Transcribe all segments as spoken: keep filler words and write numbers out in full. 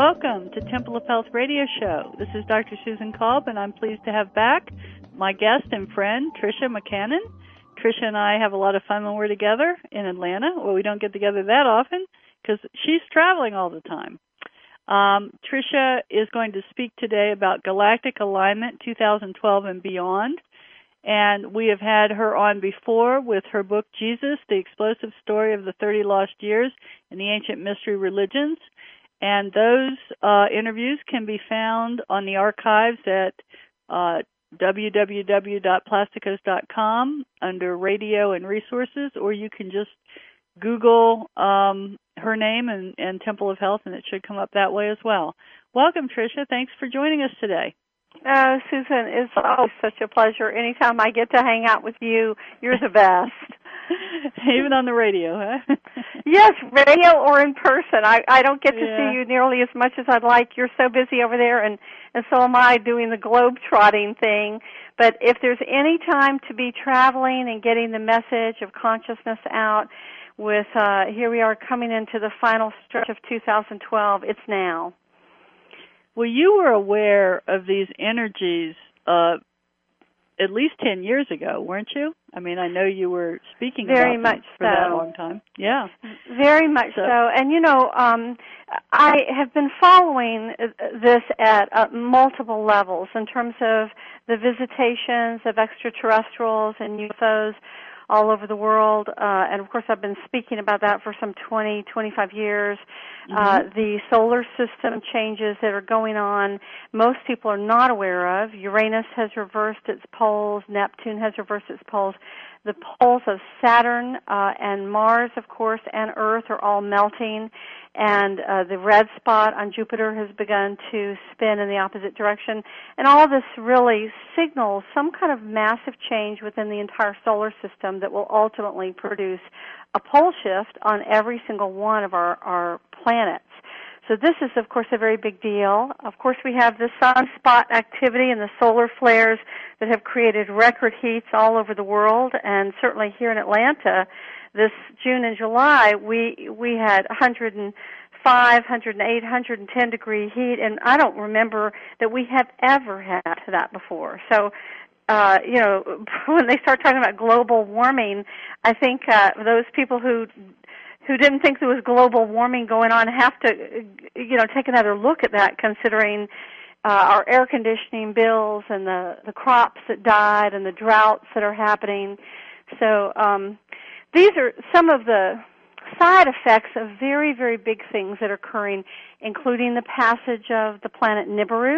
welcome to Temple of Health Radio Show. This is Doctor Susan Kolb, and I'm pleased to have back my guest and friend, Tricia McCannon. Tricia and I have a lot of fun when we're together in Atlanta. Well, we don't get together that often because she's traveling all the time. Um, Tricia is going to speak today about Galactic Alignment twenty twelve and beyond. And we have had her on before with her book, Jesus, The Explosive Story of the thirty Lost Years in the Ancient Mystery Religions. And those uh, interviews can be found on the archives at uh, w w w dot plasticos dot com under Radio and Resources, or you can just Google um, her name and, and Temple of Health, and it should come up that way as well. Welcome, Tricia. Thanks for joining us today. Oh, Susan, it's always such a pleasure. Anytime I get to hang out with you, you're the best. Even on the radio, huh? Yes, radio or in person. I, I don't get to yeah. see you nearly as much as I'd like. You're so busy over there, and, and so am I doing the globe-trotting thing. But if there's any time to be traveling and getting the message of consciousness out with, uh, here we are coming into the final stretch of two thousand twelve, it's now. Well, you were aware of these energies uh, at least ten years ago, weren't you? I mean, I know you were speaking Very about much them for so. that long time. Yeah. Very much so. so. And, you know, um, I have been following this at uh, multiple levels in terms of the visitations of extraterrestrials and U F Os all over the world. Uh, and, of course, I've been speaking about that for some twenty, twenty-five years. Mm-hmm. Uh, the solar system changes that are going on, most people are not aware of. Uranus has reversed its poles. Neptune has reversed its poles. The poles of Saturn uh, and Mars, of course, and Earth are all melting. And uh, the red spot on Jupiter has begun to spin in the opposite direction. And all this really signals some kind of massive change within the entire solar system that will ultimately produce a pole shift on every single one of our, our planets. So this is, of course, a very big deal. Of course, we have the sunspot activity and the solar flares that have created record heats all over the world, and certainly here in Atlanta, this June and July, we we had one hundred five, one hundred eight, one hundred ten degree heat, and I don't remember that we have ever had that before. So, uh, you know, when they start talking about global warming, I think uh, those people who who didn't think there was global warming going on have to, you know, take another look at that, considering uh, our air conditioning bills and the, the crops that died and the droughts that are happening. So um, these are some of the side effects of very, very big things that are occurring, including the passage of the planet Nibiru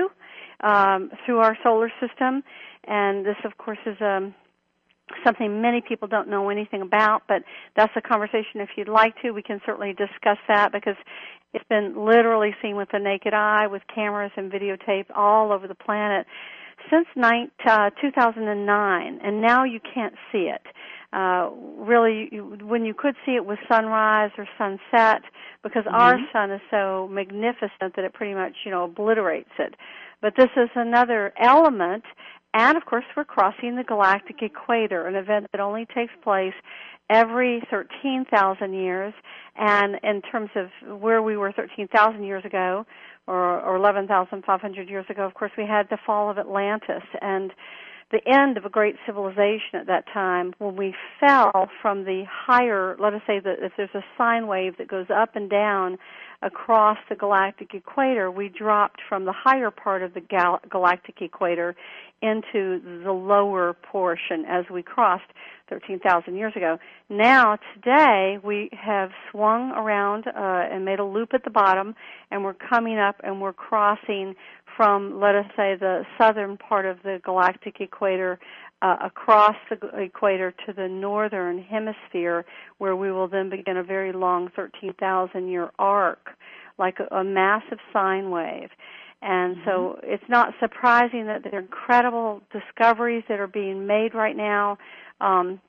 um, through our solar system. And this, of course, is um, something many people don't know anything about, but that's a conversation if you'd like to. We can certainly discuss that because it's been literally seen with the naked eye with cameras and videotape all over the planet since nine, uh, two thousand nine, and now you can't see it. Uh, really, you, when you could see it with sunrise or sunset, because mm-hmm. our sun is so magnificent that it pretty much, you know, obliterates it. But this is another element. And, of course, we're crossing the galactic equator, an event that only takes place every thirteen thousand years. And in terms of where we were thirteen thousand years ago, or, or eleven thousand five hundred years ago, of course, we had the fall of Atlantis and the end of a great civilization at that time when we fell from the higher, let us say that if there's a sine wave that goes up and down across the galactic equator, we dropped from the higher part of the gal- galactic equator into the lower portion as we crossed thirteen thousand years ago. Now, today, we have swung around uh, and made a loop at the bottom, and we're coming up and we're crossing from, let us say, the southern part of the galactic equator uh, across the equator to the northern hemisphere, where we will then begin a very long thirteen thousand year arc, like a, a massive sine wave. And mm-hmm. so it's not surprising that there are incredible discoveries that are being made right now, um,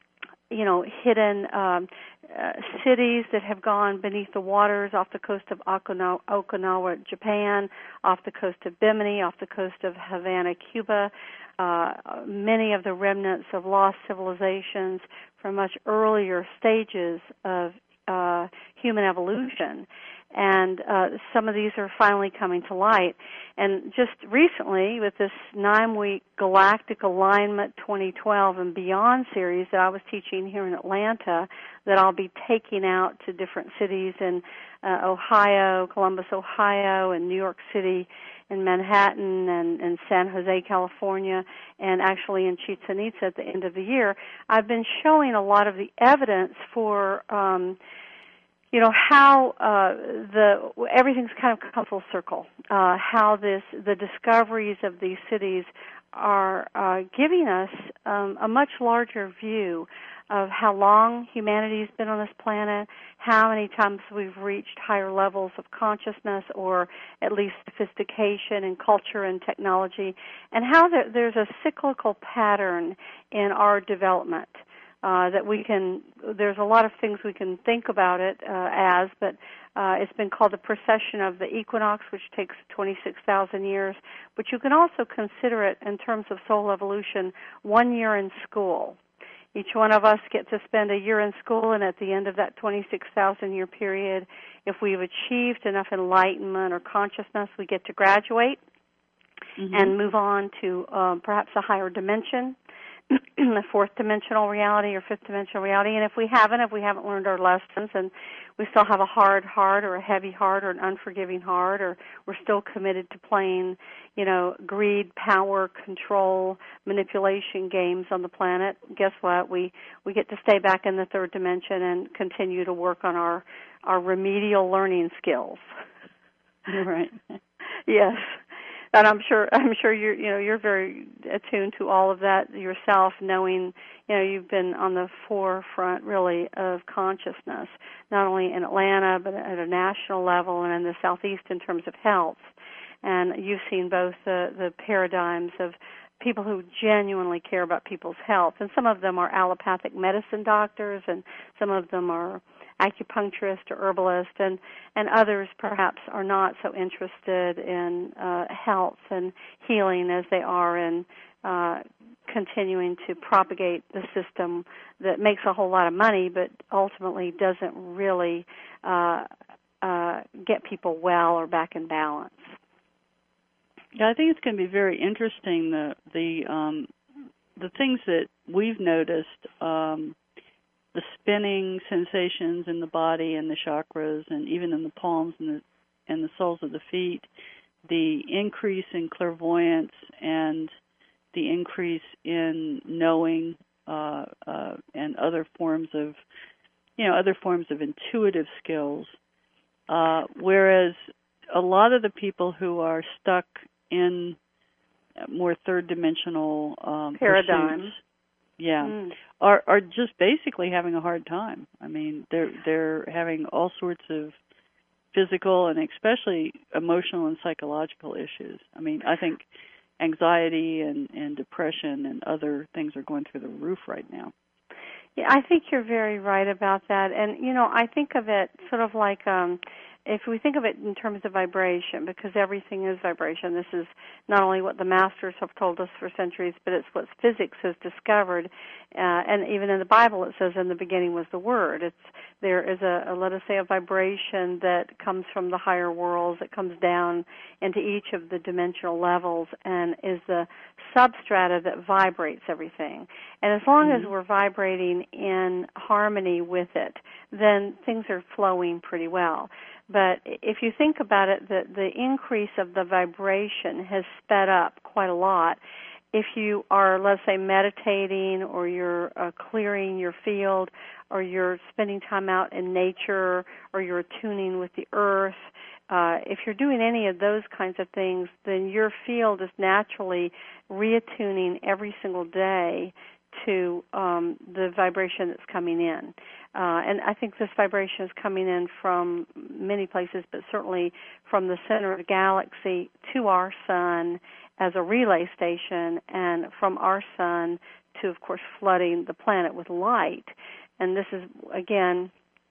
you know, hidden um, uh, cities that have gone beneath the waters off the coast of Okinawa, Okinawa, Japan, off the coast of Bimini, off the coast of Havana, Cuba, uh, many of the remnants of lost civilizations from much earlier stages of uh, human evolution. and uh, some of these are finally coming to light. And just recently, with this nine-week Galactic Alignment twenty twelve and Beyond series that I was teaching here in Atlanta, that I'll be taking out to different cities in uh, Ohio, Columbus, Ohio, and New York City, in Manhattan, and, and San Jose, California, and actually in Chichen Itza at the end of the year, I've been showing a lot of the evidence for, um, you know, how uh, the everything's kind of come full circle. Uh, how this the discoveries of these cities are uh, giving us um, a much larger view of how long humanity's been on this planet, how many times we've reached higher levels of consciousness or at least sophistication in culture and technology, and how there, there's a cyclical pattern in our development uh, that we can, there's a lot of things we can think about it uh, as, but uh, it's been called the precession of the equinox, which takes twenty-six thousand years, but you can also consider it in terms of soul evolution, one year in school. Each one of us get to spend a year in school, and at the end of that twenty-six thousand year period, if we've achieved enough enlightenment or consciousness, we get to graduate mm-hmm. and move on to um, perhaps a higher dimension, a fourth dimensional reality or fifth dimensional reality. And if we haven't, if we haven't learned our lessons and we still have a hard heart or a heavy heart or an unforgiving heart, or we're still committed to playing, you know, greed, power, control, manipulation games on the planet, guess what? We we get to stay back in the third dimension and continue to work on our, our remedial learning skills. Right. Yes. And I'm sure I'm sure you're you know you're very attuned to all of that yourself, knowing you know you've been on the forefront really of consciousness, not only in Atlanta but at a national level and in the Southeast in terms of health. And you've seen both the the paradigms of people who genuinely care about people's health, and some of them are allopathic medicine doctors, and some of them are acupuncturist or herbalist, and, and others perhaps are not so interested in uh, health and healing as they are in uh, continuing to propagate the system that makes a whole lot of money but ultimately doesn't really uh, uh, get people well or back in balance. Yeah, I think it's going to be very interesting, the the um, the things that we've noticed, um, the spinning sensations in the body and the chakras and even in the palms and the, and the soles of the feet, the increase in clairvoyance and the increase in knowing uh, uh, and other forms of, you know, other forms of intuitive skills, uh, whereas a lot of the people who are stuck in more third-dimensional um, paradigms, pursuits, yeah, mm. are are just basically having a hard time. I mean, they're they're having all sorts of physical and especially emotional and psychological issues. I mean, I think anxiety and, and depression and other things are going through the roof right now. Yeah, I think you're very right about that. And, you know, I think of it sort of like um, if we think of it in terms of vibration, because everything is vibration. This is not only what the masters have told us for centuries, but it's what physics has discovered. Uh, and even in the Bible it says in the beginning was the Word. It's there is a, a, let us say, a vibration that comes from the higher worlds, that comes down into each of the dimensional levels and is the substrata that vibrates everything. And as long mm-hmm. as we're vibrating in harmony with it, then things are flowing pretty well. But if you think about it, the, the increase of the vibration has sped up quite a lot. If you are, let's say, meditating or you're uh, clearing your field or you're spending time out in nature or you're tuning with the earth, uh, if you're doing any of those kinds of things, then your field is naturally reattuning every single day to um, the vibration that's coming in. Uh, and I think this vibration is coming in from many places, but certainly from the center of the galaxy to our sun as a relay station, and from our sun to, of course, flooding the planet with light. And this is, again,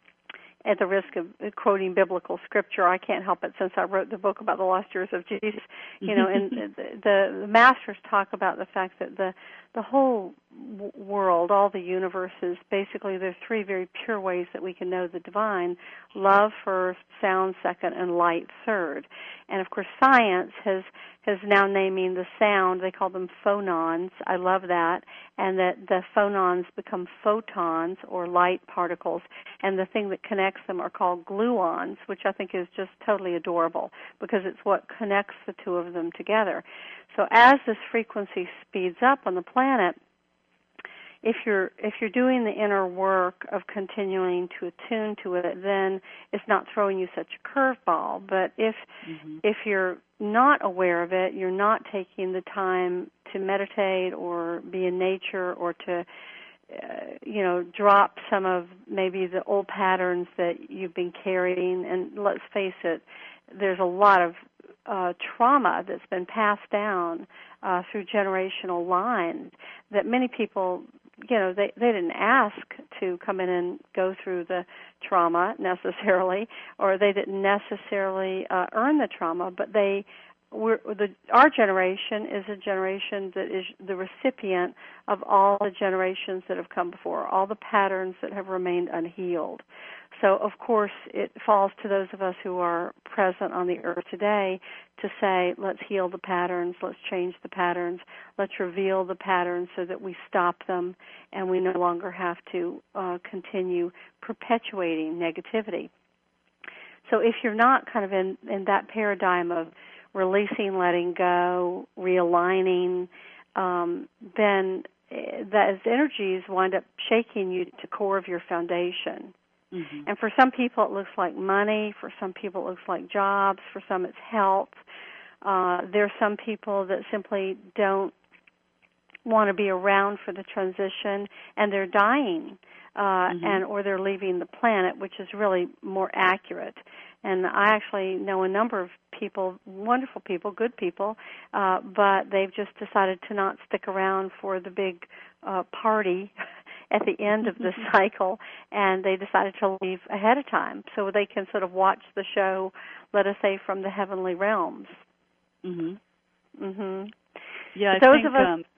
at the risk of quoting biblical scripture, I can't help it since I wrote the book about the lost years of Jesus. You know, and the, the, the masters talk about the fact that the the whole w- world, all the universes, basically there are three very pure ways that we can know the divine: love first, sound second, and light third. And of course science has has now naming the sound, they call them phonons. I love that. And that the phonons become photons, or light particles, and the thing that connects them are called gluons, which I think is just totally adorable because it's what connects the two of them together. So as this frequency speeds up on the planet, if you're if you're doing the inner work of continuing to attune to it, then it's not throwing you such a curveball. But if mm-hmm. if you're not aware of it, you're not taking the time to meditate or be in nature or to uh, you know drop some of maybe the old patterns that you've been carrying. And let's face it, there's a lot of uh, trauma that's been passed down uh, through generational lines that many people, you know, they, they didn't ask to come in and go through the trauma necessarily, or they didn't necessarily uh, earn the trauma, but they were, the, our generation is a generation that is the recipient of all the generations that have come before, all the patterns that have remained unhealed. So, of course, it falls to those of us who are present on the earth today to say, let's heal the patterns, let's change the patterns, let's reveal the patterns so that we stop them and we no longer have to uh, continue perpetuating negativity. So if you're not kind of in, in that paradigm of releasing, letting go, realigning, um, then those energies wind up shaking you to core of your foundation. Mm-hmm. And for some people it looks like money, for some people it looks like jobs, for some it's health. Uh, there are some people that simply don't want to be around for the transition and they're dying uh, mm-hmm. and or they're leaving the planet, which is really more accurate. And I actually know a number of people, wonderful people, good people, uh, but they've just decided to not stick around for the big uh, party at the end of the cycle, and they decided to leave ahead of time so they can sort of watch the show, let us say, from the heavenly realms. Mhm. Mhm. Yeah, I Those think of us, um,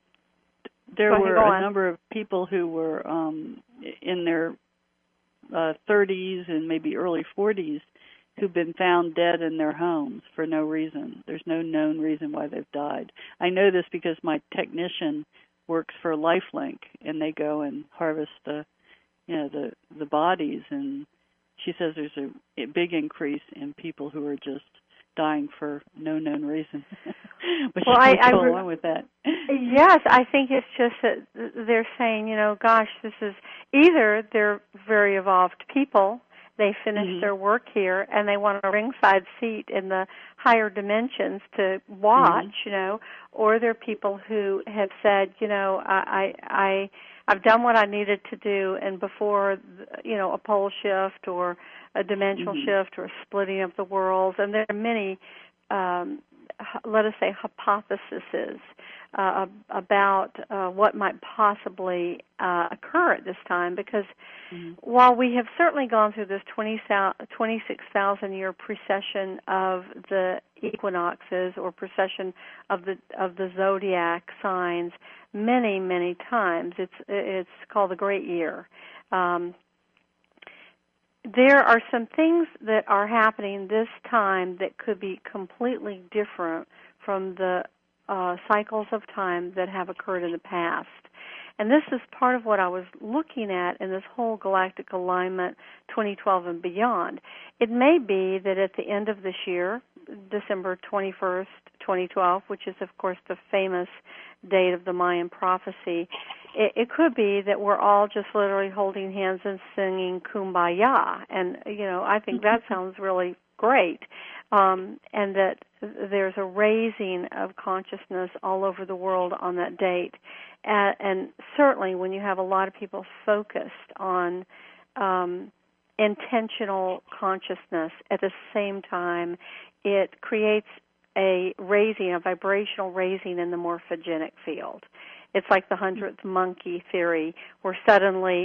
there ahead, were a number of people who were um, in their uh, thirties and maybe early forties who've been found dead in their homes for no reason. There's no known reason why they've died. I know this because my technician works for LifeLink, and they go and harvest the, you know, the the bodies, and she says there's a, a big increase in people who are just dying for no known reason. But well, I, I, go I, along with that. Yes, I think it's just that they're saying, you know, gosh, this is either they're very evolved people, they finished mm-hmm. their work here, and they want a ringside seat in the higher dimensions to watch, mm-hmm. you know, or they're people who have said, you know, I, I, I, I've done what I needed to do, and before, you know, a pole shift or a dimensional mm-hmm. shift or a splitting of the worlds, and there are many, um, let us say, hypotheses uh, about uh, what might possibly uh, occur at this time, because mm-hmm. while we have certainly gone through this twenty-six thousand year precession of the equinoxes or precession of the of the zodiac signs many, many times, it's it's called the Great Year. Um, there are some things that are happening this time that could be completely different from the uh, cycles of time that have occurred in the past. And this is part of what I was looking at in this whole galactic alignment twenty twelve and beyond. It may be that at the end of this year, December twenty-first, twenty twelve, which is, of course, the famous date of the Mayan prophecy, it, it could be that we're all just literally holding hands and singing Kumbaya. And, you know, I think that sounds really great. Um, and that there's a raising of consciousness all over the world on that date. Uh, and certainly when you have a lot of people focused on um, intentional consciousness at the same time, it creates a raising, a vibrational raising in the morphogenic field. It's like the hundredth monkey theory, where suddenly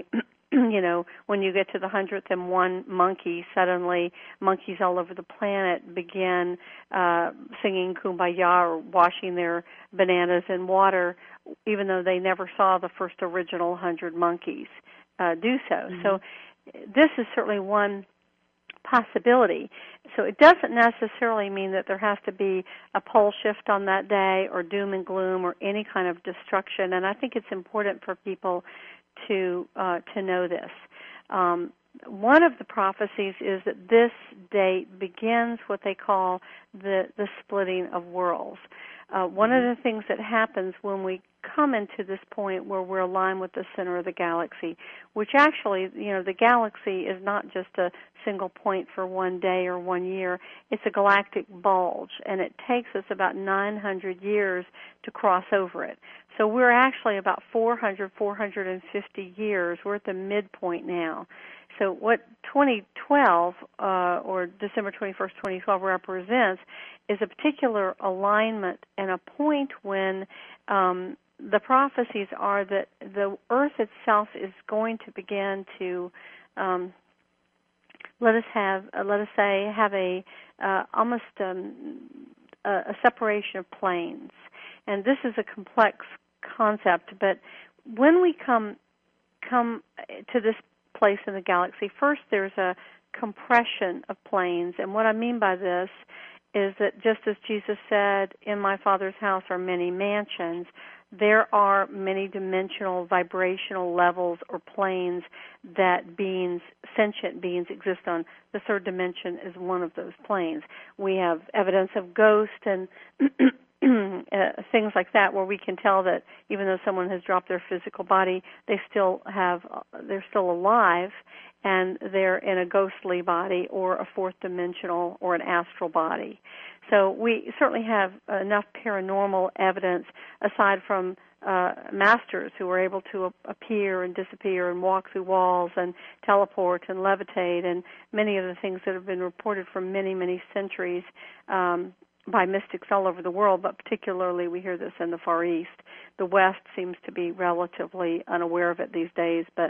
you know, when you get to the hundredth and one monkey, suddenly monkeys all over the planet begin uh, singing Kumbaya or washing their bananas in water, even though they never saw the first original hundred monkeys uh, do so. Mm-hmm. So this is certainly one possibility. So it doesn't necessarily mean that there has to be a pole shift on that day or doom and gloom or any kind of destruction, and I think it's important for people to uh, to know this. Um, one of the prophecies is that this date begins what they call the, the splitting of worlds. Uh, one mm-hmm. of the things that happens when we come into this point where we're aligned with the center of the galaxy, which actually, you know, the galaxy is not just a single point for one day or one year. It's a galactic bulge, and it takes us about nine hundred years to cross over it. So we're actually about four hundred, four hundred fifty years. We're at the midpoint now. So what twenty twelve, uh, or December twenty-first, twenty twelve represents is a particular alignment and a point when um, the prophecies are that the Earth itself is going to begin to, um, let us have, uh, let us say, have a uh, almost um, a, a separation of planes. And this is a complex concept, but when we come come to this place in the galaxy, first there's a compression of planes, and what I mean by this is that just as Jesus said, in my Father's house are many mansions, there are many dimensional vibrational levels or planes that beings, sentient beings, exist on. The third dimension is one of those planes. We have evidence of ghosts and uh, things like that, where we can tell that even though someone has dropped their physical body, they still have, uh, they're still alive, and they're in a ghostly body or a fourth dimensional or an astral body. So we certainly have enough paranormal evidence, aside from uh, masters who are able to appear and disappear and walk through walls and teleport and levitate, and many of the things that have been reported for many, many centuries um, by mystics all over the world, but particularly we hear this in the Far East. The West seems to be relatively unaware of it these days, but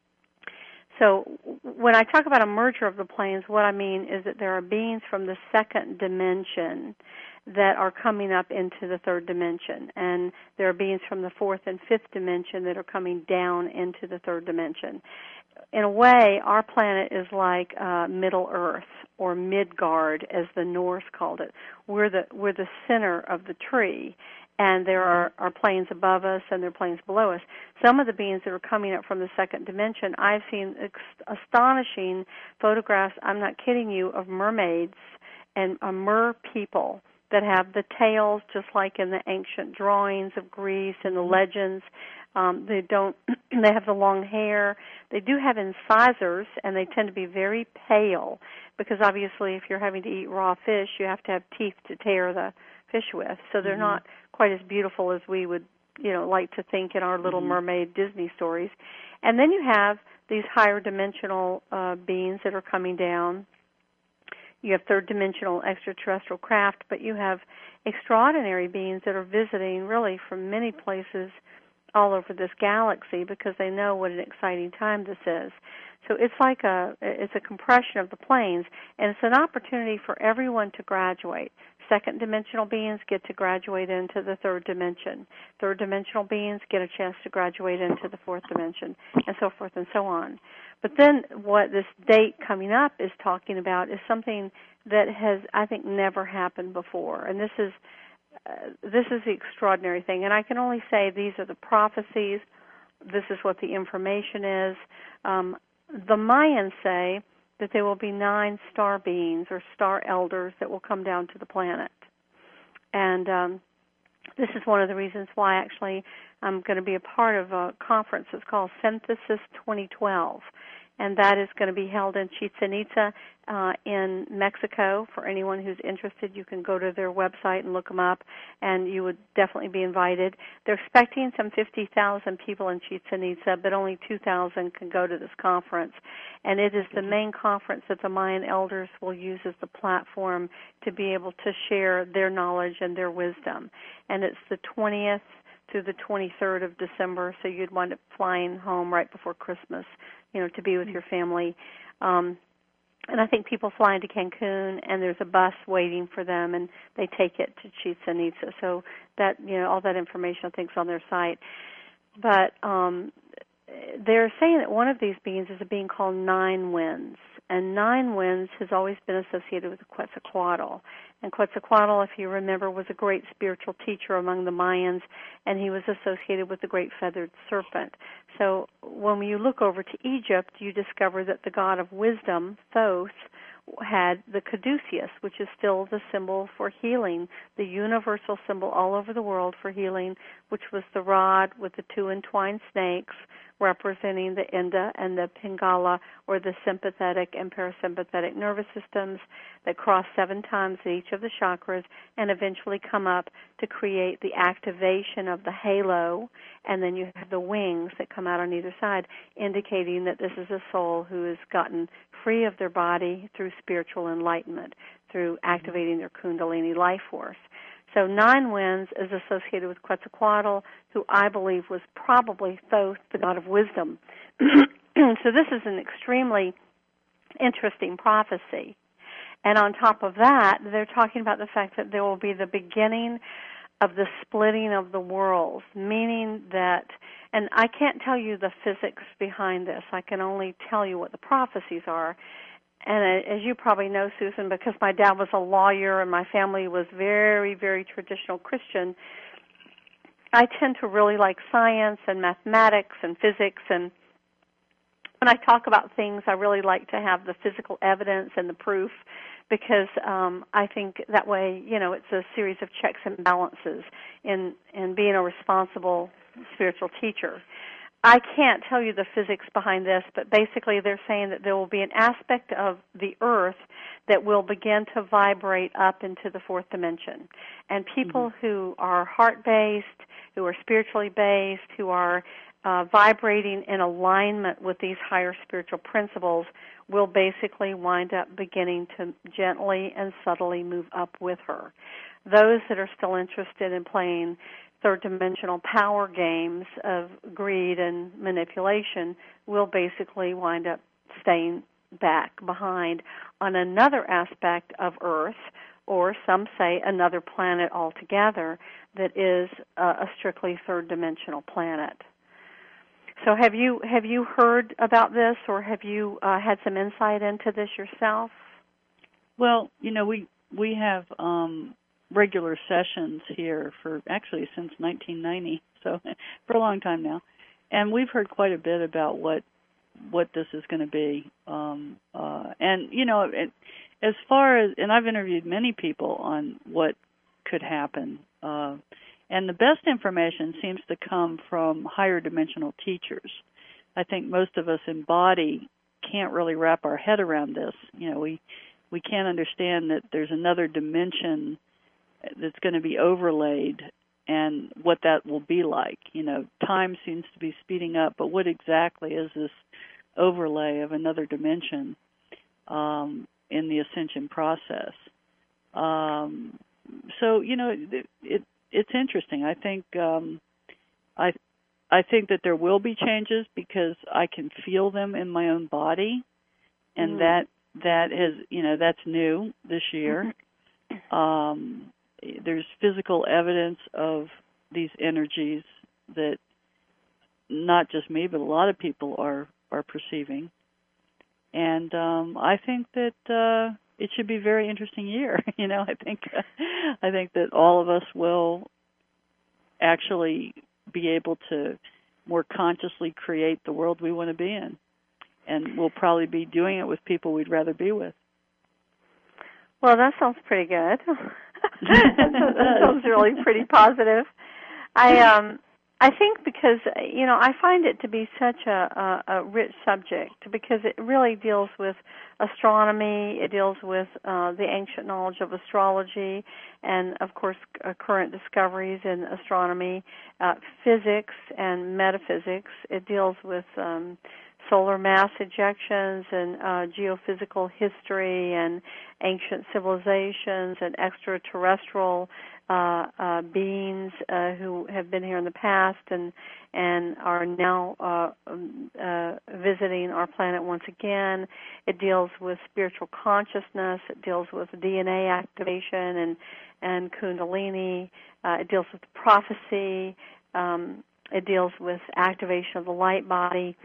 so when I talk about a merger of the planes, what I mean is that there are beings from the second dimension that are coming up into the third dimension, and there are beings from the fourth and fifth dimension that are coming down into the third dimension. In a way, our planet is like uh, Middle Earth, or Midgard, as the Norse called it. We're the we're the center of the tree, and there are, are planes above us and there are planes below us. Some of the beings that are coming up from the second dimension, I've seen ex- astonishing photographs, I'm not kidding you, of mermaids and uh, mer people that have the tails just like in the ancient drawings of Greece and the legends. Um, they don't. They have the long hair. They do have incisors, and they tend to be very pale because obviously if you're having to eat raw fish, you have to have teeth to tear the fish with. So they're mm-hmm. not quite as beautiful as we would, you know, like to think in our Little mm-hmm. Mermaid Disney stories. And then you have these higher dimensional uh, beings that are coming down. You have third dimensional extraterrestrial craft, but you have extraordinary beings that are visiting really from many places all over this galaxy because they know what an exciting time this is. So it's like a it's a compression of the planes, and it's an opportunity for everyone to graduate. Second dimensional beings get to graduate into the third dimension. Third dimensional beings get a chance to graduate into the fourth dimension, and so forth and so on. But then what this date coming up is talking about is something that has, I think, never happened before. And this is uh, this is the extraordinary thing. And I can only say these are the prophecies. This is what the information is. Um, the Mayans say that there will be nine star beings or star elders that will come down to the planet. And um, this is one of the reasons why actually I'm going to be a part of a conference that's called Synthesis twenty twelve. And that is going to be held in Chichen Itza uh, in Mexico. For anyone who's interested, you can go to their website and look them up, and you would definitely be invited. They're expecting some fifty thousand people in Chichen Itza, but only two thousand can go to this conference. And it is the main conference that the Mayan elders will use as the platform to be able to share their knowledge and their wisdom. And it's the twentieth through the twenty-third of December, so you'd wind up flying home right before Christmas, you know, to be with your family. Um, and I think people fly into Cancun, and there's a bus waiting for them, and they take it to Chichen Itza. So that, you know, all that information I think is on their site. But um, they're saying that one of these beings is a being called Nine Winds. And Nine Winds has always been associated with Quetzalcoatl. And Quetzalcoatl, if you remember, was a great spiritual teacher among the Mayans, and he was associated with the great feathered serpent. So when you look over to Egypt, you discover that the god of wisdom, Thoth, had the caduceus, which is still the symbol for healing, the universal symbol all over the world for healing, which was the rod with the two entwined snakes representing the Ida and the Pingala, or the sympathetic and parasympathetic nervous systems that cross seven times each of the chakras and eventually come up to create the activation of the halo, and then you have the wings that come out on either side, indicating that this is a soul who has gotten free of their body through spiritual enlightenment, through activating their Kundalini life force. So Nine Winds is associated with Quetzalcoatl, who I believe was probably Thoth, the god of wisdom. So this is an extremely interesting prophecy. And on top of that, they're talking about the fact that there will be the beginning of the splitting of the worlds, meaning that, and I can't tell you the physics behind this, I can only tell you what the prophecies are. And as you probably know, Susan, because my dad was a lawyer and my family was very, very traditional Christian, I tend to really like science and mathematics and physics. And when I talk about things, I really like to have the physical evidence and the proof, because um, I think that way, you know, it's a series of checks and balances in, in being a responsible spiritual teacher. I can't tell you the physics behind this, but basically they're saying that there will be an aspect of the earth that will begin to vibrate up into the fourth dimension. And people mm-hmm. who are heart-based, who are spiritually based, who are uh, vibrating in alignment with these higher spiritual principles will basically wind up beginning to gently and subtly move up with her. Those that are still interested in playing third-dimensional power games of greed and manipulation will basically wind up staying back behind on another aspect of Earth, or some say another planet altogether, that is uh, a strictly third-dimensional planet. So have you have you heard about this, or have you uh, had some insight into this yourself? Well, you know, we, we have... Um regular sessions here for actually since nineteen ninety, so for a long time now, and we've heard quite a bit about what what this is going to be. Um, uh, and you know, it, as far as, and I've interviewed many people on what could happen, uh, and the best information seems to come from higher dimensional teachers. I think most of us in body can't really wrap our head around this. You know, we we can't understand that there's another dimension that's going to be overlaid and what that will be like. You know, time seems to be speeding up, but what exactly is this overlay of another dimension um, in the ascension process? Um, so, you know, it, it, it's interesting. I think um, I I think that there will be changes because I can feel them in my own body, and mm. that that is, you know, that's new this year. Um, There's physical evidence of these energies that not just me, but a lot of people are, are perceiving. And um, I think that uh, it should be a very interesting year. You know, I think uh, I think that all of us will actually be able to more consciously create the world we want to be in. And we'll probably be doing it with people we'd rather be with. Well, that sounds pretty good. That sounds really pretty positive. I um I think because, you know, I find it to be such a, a, a rich subject because it really deals with astronomy, it deals with uh, the ancient knowledge of astrology, and, of course, uh, current discoveries in astronomy, uh, physics and metaphysics. It deals with um, solar mass ejections and uh, geophysical history and ancient civilizations and extraterrestrial uh, uh, beings uh, who have been here in the past and and are now uh, uh, visiting our planet once again. It deals with spiritual consciousness. It deals with D N A activation and and Kundalini. Uh, it deals with prophecy. Um, it deals with activation of the light body.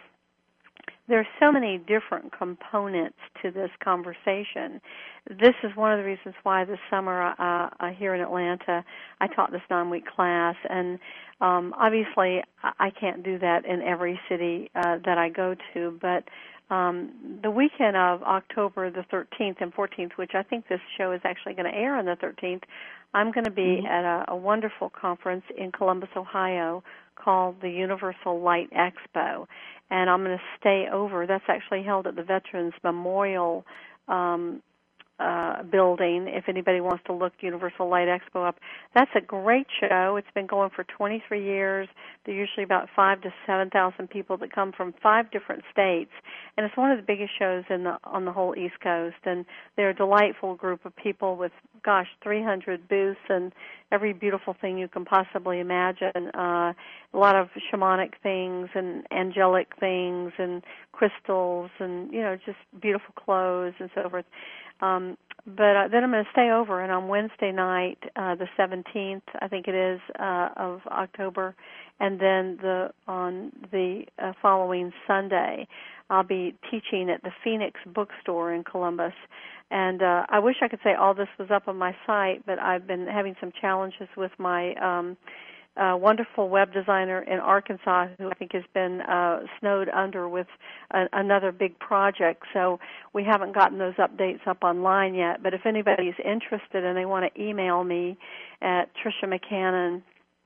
There are so many different components to this conversation. This is one of the reasons why this summer uh, here in Atlanta I taught this nine-week class, and um, obviously I can't do that in every city uh, that I go to, but um, the weekend of October the thirteenth and fourteenth, which I think this show is actually going to air on the thirteenth, I'm going to be mm-hmm. at a, a wonderful conference in Columbus, Ohio, called the Universal Light Expo, and I'm going to stay over. That's actually held at the Veterans Memorial um, uh, building. If anybody wants to look Universal Light Expo up, that's a great show. It's been going for twenty-three years. There are usually about five to seven thousand people that come from five different states, and it's one of the biggest shows in the on the whole East Coast. And they're a delightful group of people with, gosh, three hundred booths and every beautiful thing you can possibly imagine. Uh, a lot of shamanic things and angelic things and crystals and, you know, just beautiful clothes and so forth. Um, but uh, then I'm going to stay over, and on Wednesday night, uh, the seventeenth, I think it is, uh, of October, and then the on the uh, following Sunday, I'll be teaching at the Phoenix Bookstore in Columbus. And uh, I wish I could say all this was up on my site, but I've been having some challenges with my um, uh, wonderful web designer in Arkansas, who I think has been uh, snowed under with a, another big project. So we haven't gotten those updates up online yet. But if anybody's interested and they want to email me at Tricia McCannon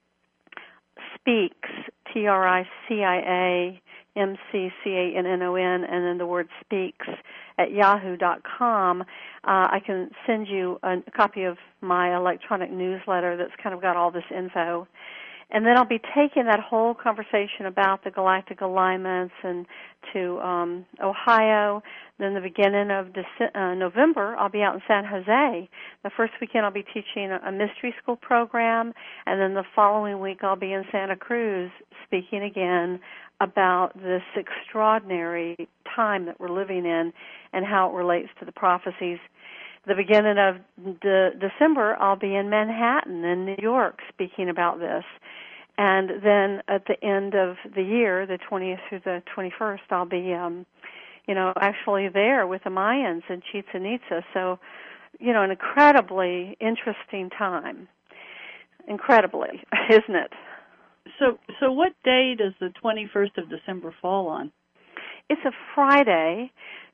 Speaks, T R I C I A M C C A N N O N, and then the word speaks at yahoo dot com, uh, I can send you a copy of my electronic newsletter that's kind of got all this info. And then I'll be taking that whole conversation about the galactic alignments and to um, Ohio. Then the beginning of Dece- uh, November, I'll be out in San Jose. The first weekend I'll be teaching a, a mystery school program, and then the following week I'll be in Santa Cruz speaking again about this extraordinary time that we're living in and how it relates to the prophecies. The beginning of de- December, I'll be in Manhattan in New York speaking about this. And then at the end of the year, the twentieth through the twenty-first, I'll be, um, you know, actually there with the Mayans in Chichen Itza. So, you know, an incredibly interesting time. Incredibly, isn't it? So, so what day does the twenty-first of December fall on? It's a Friday,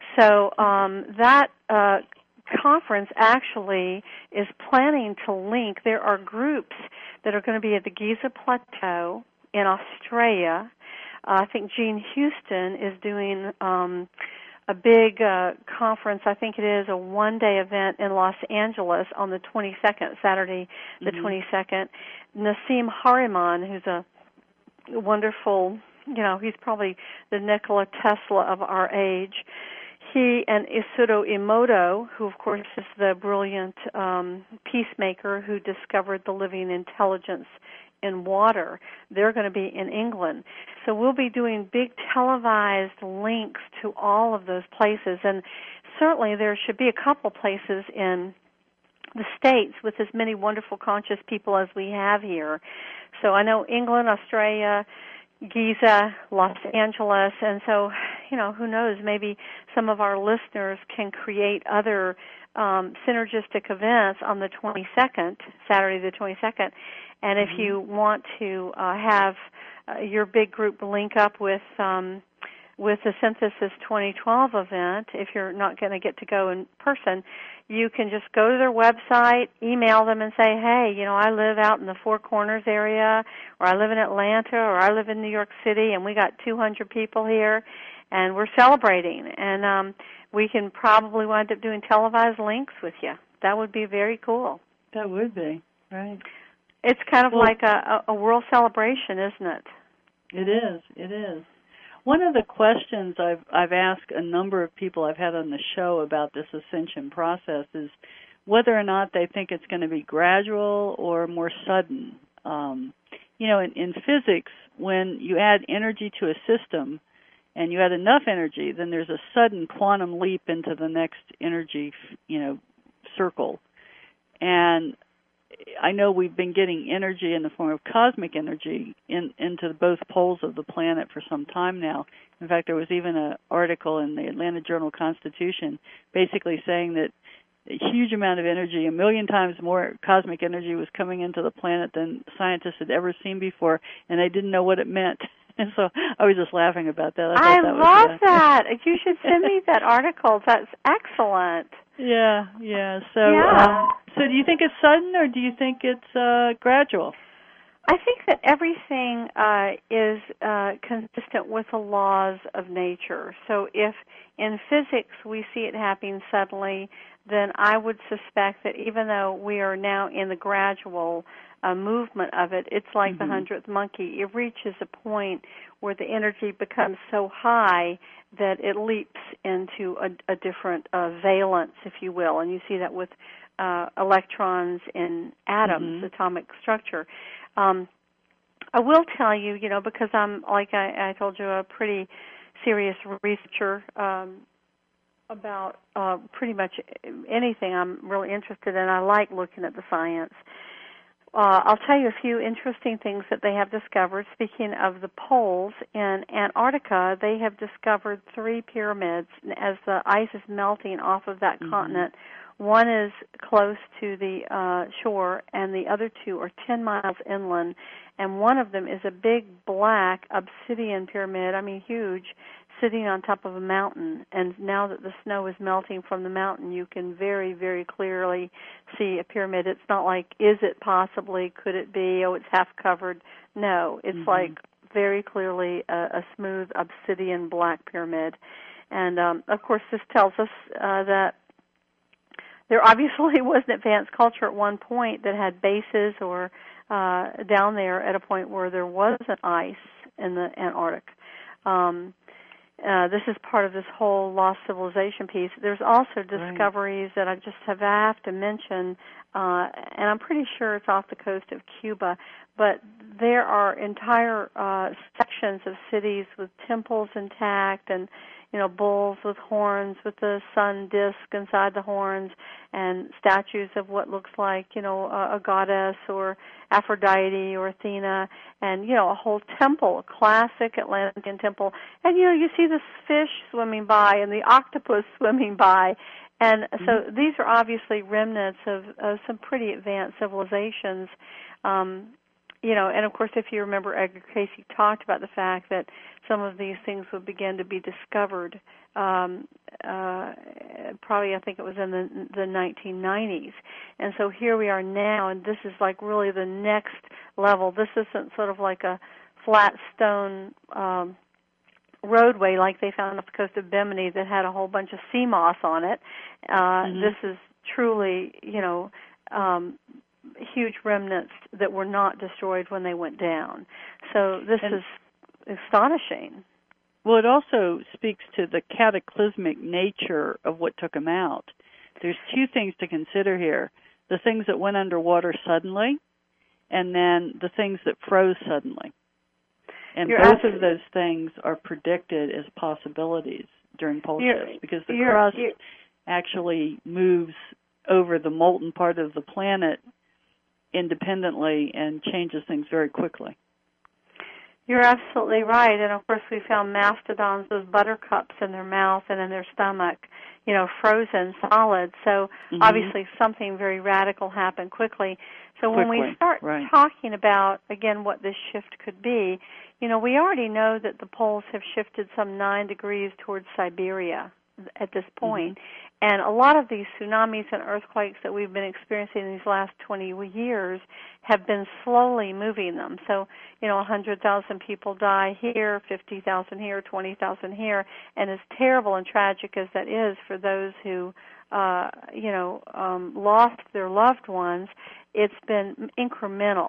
so um, that uh, conference actually is planning to link. There are groups that are going to be at the Giza Plateau in Australia. Uh, I think Jean Houston is doing um, a big uh, conference. I think it is a one-day event in Los Angeles on the twenty-second, Saturday the mm-hmm. twenty-second. Nassim Haramein, who's a wonderful, you know, he's probably the Nikola Tesla of our age. He and Isuro Emoto, who of course is the brilliant um, peacemaker who discovered the living intelligence in water, they're going to be in England. So we'll be doing big televised links to all of those places, and certainly there should be a couple places in the States with as many wonderful conscious people as we have here. So I know England, Australia, Giza, Los Angeles, and so, you know, who knows, maybe some of our listeners can create other um, synergistic events on the twenty-second, Saturday the twenty-second, and if mm-hmm. you want to uh, have uh, your big group link up with um, with the Synthesis twenty twelve event, if you're not going to get to go in person, you can just go to their website, email them and say, hey, you know, I live out in the Four Corners area, or I live in Atlanta, or I live in New York City, and we got two hundred people here, and we're celebrating. And um, we can probably wind up doing televised links with you. That would be very cool. That would be, right. It's kind of well, like a, a world celebration, isn't it? It is, it is. One of the questions I've I've asked a number of people I've had on the show about this ascension process is whether or not they think it's going to be gradual or more sudden. Um, you know, in, in physics, when you add energy to a system and you add enough energy, then there's a sudden quantum leap into the next energy, you know, circle. And I know we've been getting energy in the form of cosmic energy in, into both poles of the planet for some time now. In fact, there was even an article in the Atlanta Journal-Constitution basically saying that a huge amount of energy, a million times more cosmic energy, was coming into the planet than scientists had ever seen before, and they didn't know what it meant. And so I was just laughing about that. I, I that love was, uh, that. You should send me that article. That's excellent. Yeah, yeah. So, yeah. Um, so do you think it's sudden, or do you think it's uh, gradual? I think that everything uh, is uh, consistent with the laws of nature. So if in physics we see it happening suddenly, then I would suspect that even though we are now in the gradual uh, movement of it, it's like mm-hmm. the hundredth monkey. It reaches a point where the energy becomes so high that it leaps into a, a different uh, valence, if you will. And you see that with uh, electrons in atoms, mm-hmm. atomic structure. Um, I will tell you, you know, because I'm, like I, I told you, a pretty serious researcher um, about uh, pretty much anything I'm really interested in. I like looking at the science. Uh, I'll tell you a few interesting things that they have discovered. Speaking of the poles, in Antarctica, they have discovered three pyramids as the ice is melting off of that mm-hmm. continent. One is close to the uh, shore, and the other two are ten miles inland. And one of them is a big black obsidian pyramid, I mean huge, sitting on top of a mountain. And now that the snow is melting from the mountain, you can very, very clearly see a pyramid. It's not like, is it possibly, could it be, oh, it's half covered. No, it's mm-hmm. like very clearly a, a smooth obsidian black pyramid. And, um, of course, this tells us uh, that there obviously was an advanced culture at one point that had bases or uh, down there at a point where there wasn't ice in the Antarctic. Um, uh, this is part of this whole lost civilization piece. There's also discoveries right. that I just have, I have to mention, uh, and I'm pretty sure it's off the coast of Cuba, but there are entire uh, sections of cities with temples intact and you know, bulls with horns with the sun disk inside the horns and statues of what looks like, you know, a, a goddess or Aphrodite or Athena and, you know, a whole temple, a classic Atlantean temple. And, you know, you see this fish swimming by and the octopus swimming by. And mm-hmm. so these are obviously remnants of, of some pretty advanced civilizations. Um, you know, and of course, if you remember, Edgar Cayce talked about the fact that some of these things would begin to be discovered. Um, uh, probably, I think it was in the, the nineteen nineties. And so here we are now, and this is like really the next level. This isn't sort of like a flat stone um, roadway like they found off the coast of Bimini that had a whole bunch of sea moss on it. Uh, mm-hmm. This is truly, you know, um, huge remnants that were not destroyed when they went down. So this and, is astonishing. Well, it also speaks to the cataclysmic nature of what took them out. There's two things to consider here. The things that went underwater suddenly, and then the things that froze suddenly. And you're both absolutely, of those things are predicted as possibilities during pole shifts because the you're, crust you're, actually moves over the molten part of the planet independently and changes things very quickly. You're absolutely right. And, of course, we found mastodons with buttercups in their mouth and in their stomach, you know, frozen solid. So, mm-hmm. obviously, something very radical happened quickly. So quickly, when we start right. talking about, again, what this shift could be, you know, we already know that the poles have shifted some nine degrees towards Siberia at this point. Mm-hmm. And a lot of these tsunamis and earthquakes that we've been experiencing in these last twenty years have been slowly moving them. So, you know, one hundred thousand people die here, fifty thousand here, twenty thousand here. And as terrible and tragic as that is for those who, uh, you know, um, lost their loved ones, it's been incremental.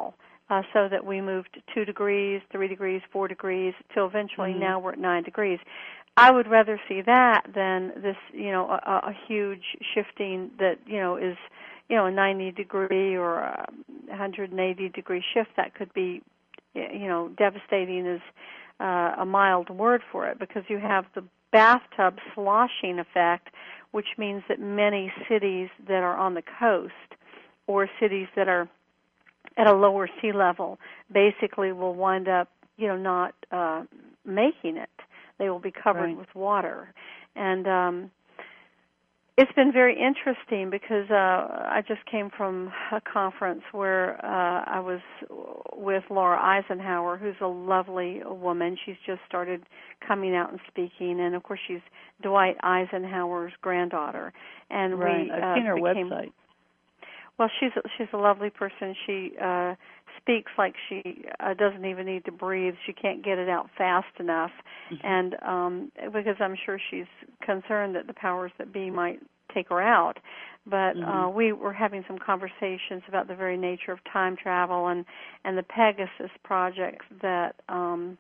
uh, so that we moved two degrees, three degrees, four degrees, till eventually mm-hmm. now we're at nine degrees. I would rather see that than this, you know, a, a huge shifting that, you know, is, you know, a ninety degree or a one hundred eighty degree shift. That could be, you know, devastating is uh, a mild word for it, because you have the bathtub sloshing effect, which means that many cities that are on the coast or cities that are at a lower sea level basically will wind up, you know, not uh, making it. They will be covered right. with water. And um, it's been very interesting because uh, I just came from a conference where uh, I was with Laura Eisenhower, who's a lovely woman. She's just started coming out and speaking, and of course she's Dwight Eisenhower's granddaughter. And right. we I've uh, seen her became, website. Well, she's a, she's a lovely person. She uh, speaks like she uh, doesn't even need to breathe. She can't get it out fast enough, mm-hmm. and um, because I'm sure she's concerned that the powers that be might take her out. But mm-hmm. uh, we were having some conversations about the very nature of time travel and and the Pegasus projects that um,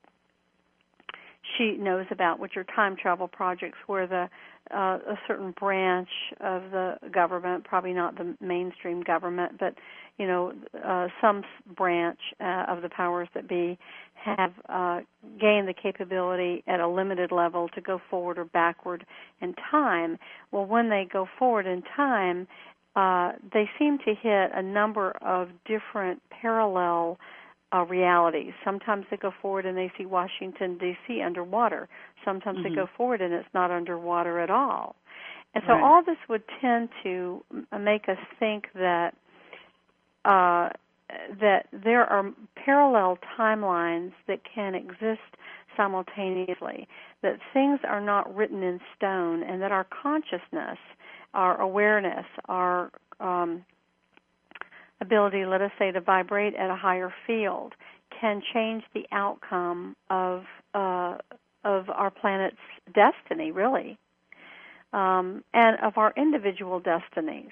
she knows about, which are time travel projects where the uh, a certain branch of the government, probably not the mainstream government, but you know uh, some branch uh, of the powers that be have uh, gained the capability at a limited level to go forward or backward in time. Well, when they go forward in time, uh, they seem to hit a number of different parallel Uh, realities. Sometimes they go forward and they see Washington, D C underwater. Sometimes mm-hmm. they go forward and it's not underwater at all. And so right. all this would tend to make us think that uh, that there are parallel timelines that can exist simultaneously, that things are not written in stone, and that our consciousness, our awareness, our um, ability, let us say, to vibrate at a higher field can change the outcome of uh, of our planet's destiny, really, um, and of our individual destinies.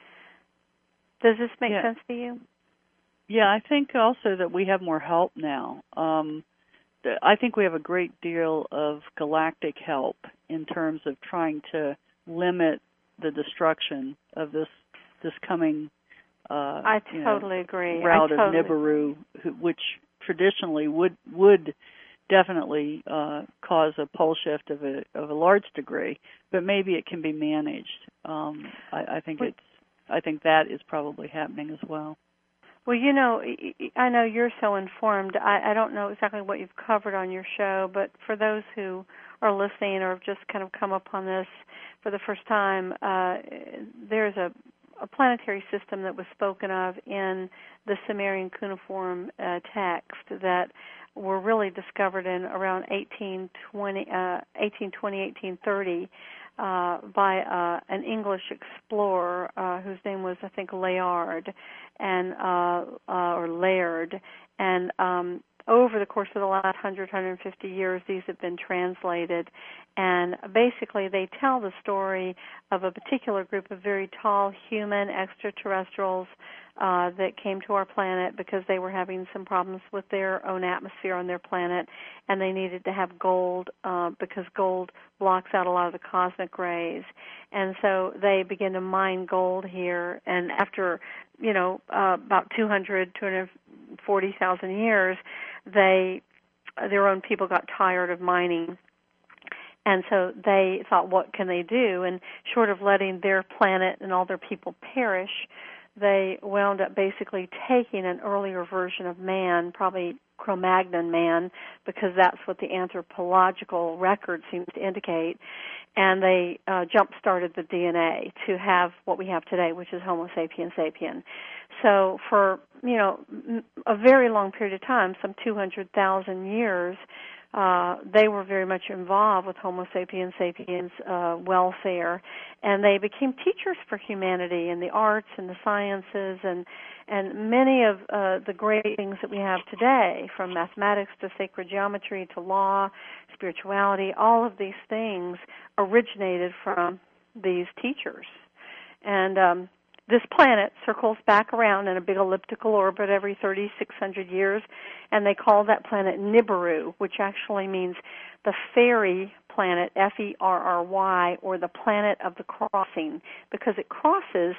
Does this make yeah. sense to you? Yeah, I think also that we have more help now. Um, I think we have a great deal of galactic help in terms of trying to limit the destruction of this this coming Uh, I totally you know, agree. route I totally of Nibiru, who, which traditionally would would definitely uh, cause a pole shift of a of a large degree, but maybe it can be managed. Um, I, I think it's I think that is probably happening as well. Well, you know, I know you're so informed. I, I don't know exactly what you've covered on your show, but for those who are listening or have just kind of come upon this for the first time, uh, there's a a planetary system that was spoken of in the Sumerian cuneiform uh, text that were really discovered in around eighteen twenty, uh, eighteen twenty, eighteen thirty uh, by uh, an English explorer uh, whose name was, I think, Layard, and uh, uh, or Laird, and um, over the course of the last one hundred, one hundred fifty years, these have been translated, and basically they tell the story of a particular group of very tall human extraterrestrials uh, that came to our planet because they were having some problems with their own atmosphere on their planet, and they needed to have gold uh, because gold blocks out a lot of the cosmic rays. And so they began to mine gold here, and after, you know, uh, about two hundred, two hundred forty thousand years, they, their own people got tired of mining. And so they thought, what can they do? And short of letting their planet and all their people perish, they wound up basically taking an earlier version of man, probably Cro-Magnon man, because that's what the anthropological record seems to indicate, and they uh, jump-started the D N A to have what we have today, which is Homo sapiens sapien. So for, you know, a very long period of time, some two hundred thousand years, Uh, they were very much involved with Homo sapiens sapiens uh, welfare, and they became teachers for humanity in the arts and the sciences, and and many of uh, the great things that we have today, from mathematics to sacred geometry to law, spirituality, all of these things originated from these teachers. And um, this planet circles back around in a big elliptical orbit every thirty-six hundred years, and they call that planet Nibiru, which actually means the fairy planet, F E R R Y, or the planet of the crossing, because it crosses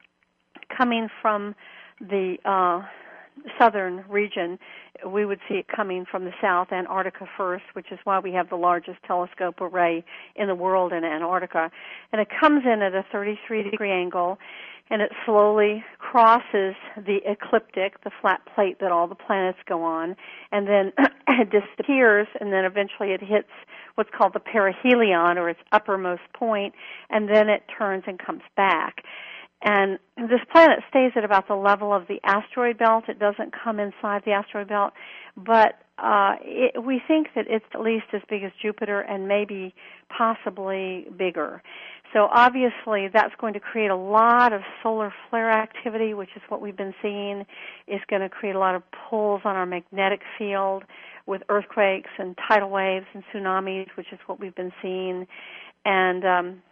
coming from the uh, southern region. We would see it coming from the south, Antarctica first, which is why we have the largest telescope array in the world in Antarctica. And it comes in at a thirty-three degree angle, and it slowly crosses the ecliptic, the flat plate that all the planets go on, and then it disappears, and then eventually it hits what's called the perihelion, or its uppermost point, and then it turns and comes back. And this planet stays at about the level of the asteroid belt. It doesn't come inside the asteroid belt, but uh, it, we think that it's at least as big as Jupiter and maybe possibly bigger. So obviously that's going to create a lot of solar flare activity, which is what we've been seeing. It's going to create a lot of pulls on our magnetic field with earthquakes and tidal waves and tsunamis, which is what we've been seeing. And um,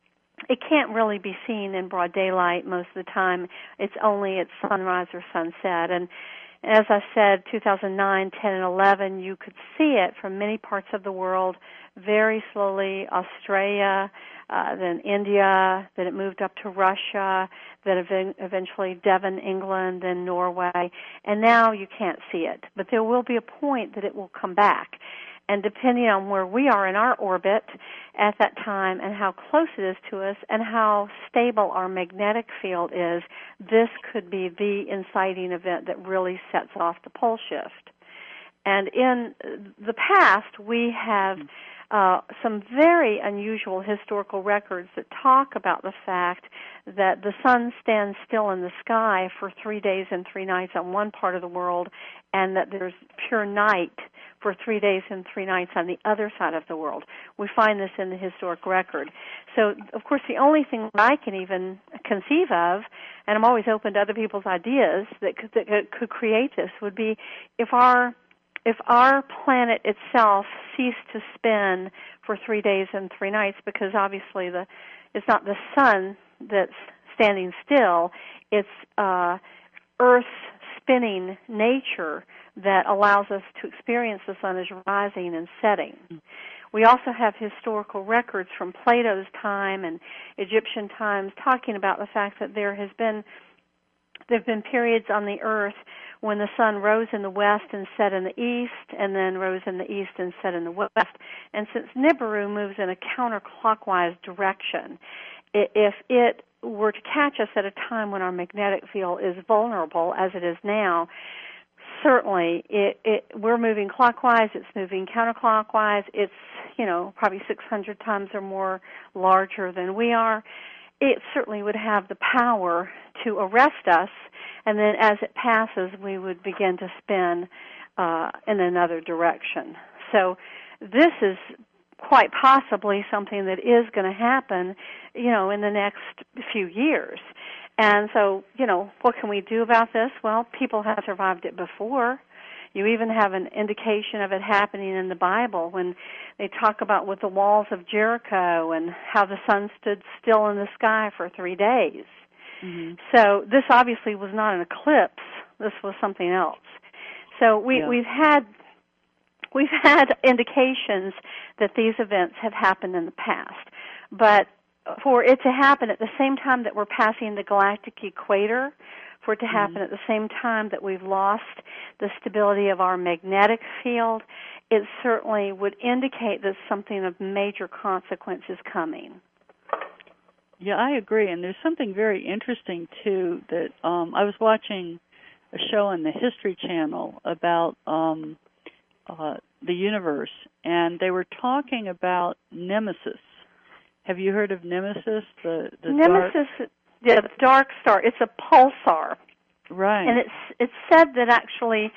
it can't really be seen in broad daylight most of the time. It's only at sunrise or sunset. And as I said, two thousand nine, ten, and eleven, you could see it from many parts of the world very slowly. Australia, uh, then India, then it moved up to Russia, then ev- eventually Devon, England, then Norway. And now you can't see it. But there will be a point that it will come back. And depending on where we are in our orbit at that time and how close it is to us and how stable our magnetic field is, this could be the inciting event that really sets off the pole shift. And in the past, we have uh, some very unusual historical records that talk about the fact that the sun stands still in the sky for three days and three nights on one part of the world, and that there's pure night for three days and three nights on the other side of the world. We find this in the historic record. So, of course, the only thing I can even conceive of, and I'm always open to other people's ideas that could, that could create this, would be if our if our planet itself ceased to spin for three days and three nights, because obviously the it's not the sun that's standing still, it's uh, Earth's spinning nature that allows us to experience the sun as rising and setting. We also have historical records from Plato's time and Egyptian times talking about the fact that there has been there have been periods on the earth when the sun rose in the west and set in the east, and then rose in the east and set in the west. And since Nibiru moves in a counterclockwise direction, if it were to catch us at a time when our magnetic field is vulnerable, as it is now, certainly it, it, we're moving clockwise, it's moving counterclockwise, it's, you know, probably six hundred times or more larger than we are. It certainly would have the power to arrest us, and then as it passes, we would begin to spin uh, in another direction. So this is quite possibly something that is going to happen, you know, in the next few years. And so, you know, what can we do about this? Well, people have survived it before. You even have an indication of it happening in the Bible when they talk about with the walls of Jericho and how the sun stood still in the sky for three days. Mm-hmm. So this obviously was not an eclipse. This was something else. So we, yeah. we've had we've had indications that these events have happened in the past. But for it to happen at the same time that we're passing the galactic equator, for it to happen mm-hmm. at the same time that we've lost the stability of our magnetic field, it certainly would indicate that something of major consequence is coming. Yeah, I agree. And there's something very interesting, too, that um, I was watching a show on the History Channel about um, uh, the universe, and they were talking about Nemesis. Have you heard of Nemesis? The, the Nemesis, dark... yeah, the dark star. It's a pulsar. Right. And it's it's said that actually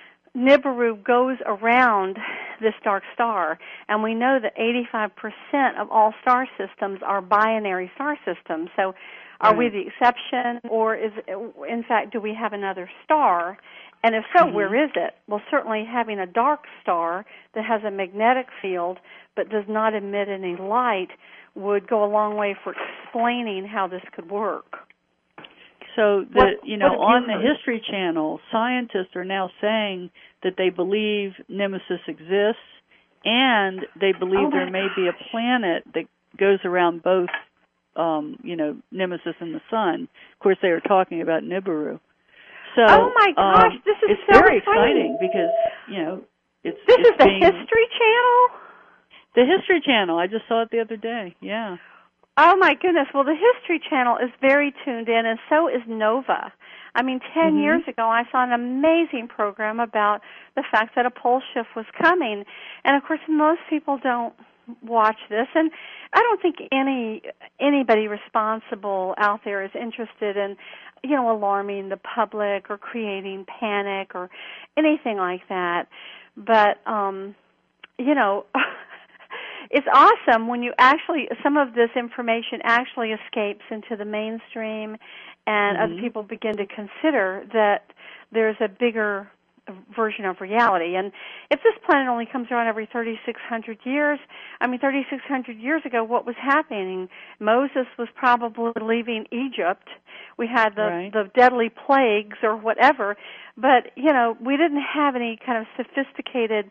Nibiru goes around this dark star, and we know that eighty-five percent of all star systems are binary star systems. So are right. we the exception, or is in fact, do we have another star? And if so, mm-hmm. where is it? Well, certainly having a dark star that has a magnetic field but does not emit any light would go a long way for explaining how this could work. So the what, you know what on you the heard? History Channel, scientists are now saying that they believe Nemesis exists, and they believe oh there may gosh. be a planet that goes around both, um, you know, Nemesis and the Sun. Of course, they were talking about Nibiru. So, oh my gosh, um, this is it's so very exciting. exciting because you know it's this it's is the being, History Channel. The History Channel. I just saw it the other day. Yeah. Oh my goodness. Well, the History Channel is very tuned in, and so is Nova. I mean, ten Mm-hmm. years ago, I saw an amazing program about the fact that a pole shift was coming. And, of course, most people don't watch this. And I don't think any anybody responsible out there is interested in, you know, alarming the public or creating panic or anything like that. But, um, you know... It's awesome when you actually, some of this information actually escapes into the mainstream and Mm-hmm. other people begin to consider that there's a bigger version of reality. And if this planet only comes around every thirty-six hundred years, I mean, thirty-six hundred years ago, what was happening? Moses was probably leaving Egypt. We had the, Right. the deadly plagues or whatever. But, you know, we didn't have any kind of sophisticated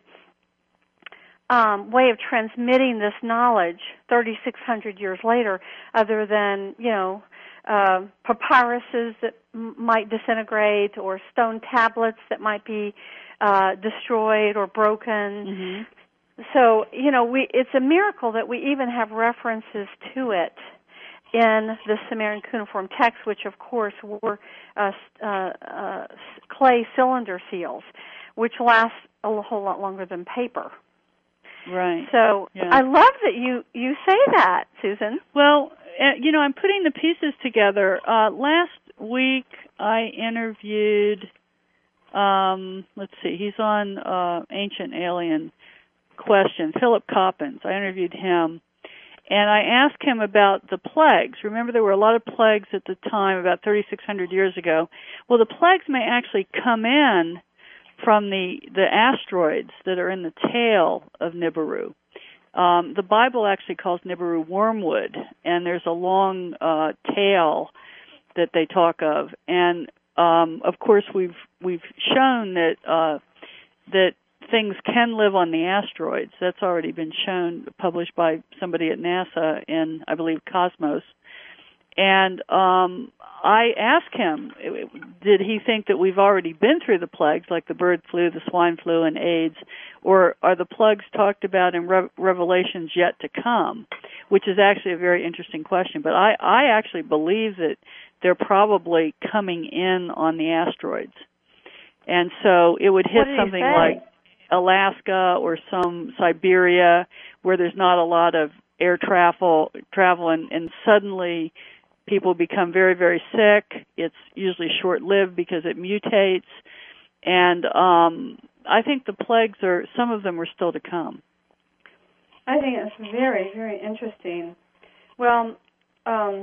Um, way of transmitting this knowledge thirty-six hundred years later, other than, you know, uh, papyruses that m- might disintegrate or stone tablets that might be uh, destroyed or broken. Mm-hmm. So, you know, we it's a miracle that we even have references to it in the Sumerian cuneiform texts, which, of course, were uh, uh, uh, clay cylinder seals, which last a whole lot longer than paper. Right. So yeah. I love that you, you say that, Susan. Well, uh, you know, I'm putting the pieces together. Uh, last week I interviewed, um, let's see, he's on uh, Ancient Alien Question, Philip Coppens. I interviewed him, and I asked him about the plagues. Remember, there were a lot of plagues at the time, about thirty-six hundred years ago. Well, the plagues may actually come in from the, the asteroids that are in the tail of Nibiru. Um, the Bible actually calls Nibiru wormwood, and there's a long uh, tail that they talk of. And um, of course, we've we've shown that uh, that things can live on the asteroids. That's already been shown, published by somebody at NASA in, I believe, Cosmos. And um, I asked him, did he think that we've already been through the plagues, like the bird flu, the swine flu, and AIDS, or are the plagues talked about in Re- Revelations yet to come, which is actually a very interesting question. But I, I actually believe that they're probably coming in on the asteroids. And so it would hit something like Alaska or some Siberia where there's not a lot of air travel, travel and, and suddenly people become very, very sick. It's usually short-lived because it mutates. And um, I think the plagues are, some of them are still to come. I think it's very, very interesting. Well, um,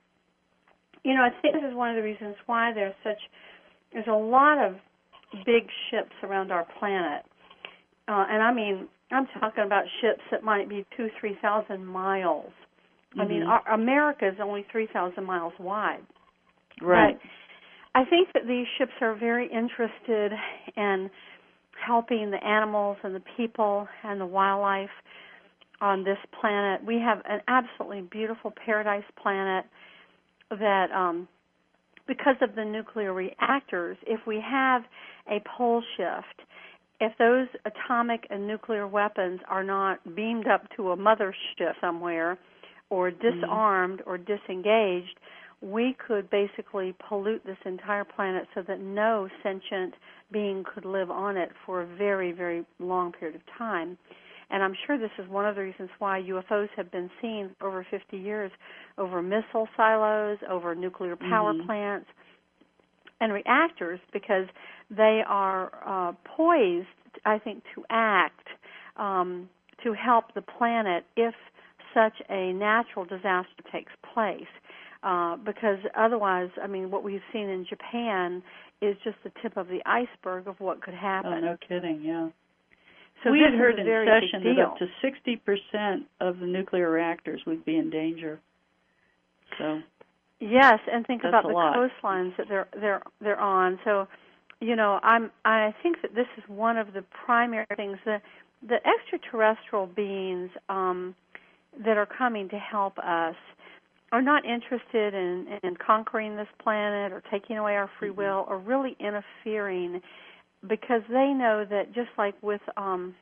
you know, I think this is one of the reasons why there's such, there's a lot of big ships around our planet. Uh, and I mean, I'm talking about ships that might be two, three thousand miles. I mm-hmm. mean, our, America is only three thousand miles wide. Right. But I think that these ships are very interested in helping the animals and the people and the wildlife on this planet. We have an absolutely beautiful paradise planet that, um, because of the nuclear reactors, if we have a pole shift, if those atomic and nuclear weapons are not beamed up to a mothership somewhere or disarmed mm-hmm. or disengaged, we could basically pollute this entire planet so that no sentient being could live on it for a very, very long period of time. And I'm sure this is one of the reasons why U F Os have been seen over fifty years over missile silos, over nuclear power mm-hmm. plants, and reactors, because they are uh, poised, I think, to act um, to help the planet if such a natural disaster takes place. Uh, because otherwise, I mean, what we've seen in Japan is just the tip of the iceberg of what could happen. Oh, no kidding, yeah. So we had heard in session that up to sixty percent of the nuclear reactors would be in danger. So, Yes, and think That's about a the lot. coastlines that they're they're they're on. So, you know, I'm I think that this is one of the primary things. The the extraterrestrial beings um, that are coming to help us are not interested in, in conquering this planet or taking away our free will or really interfering, because they know that just like with um,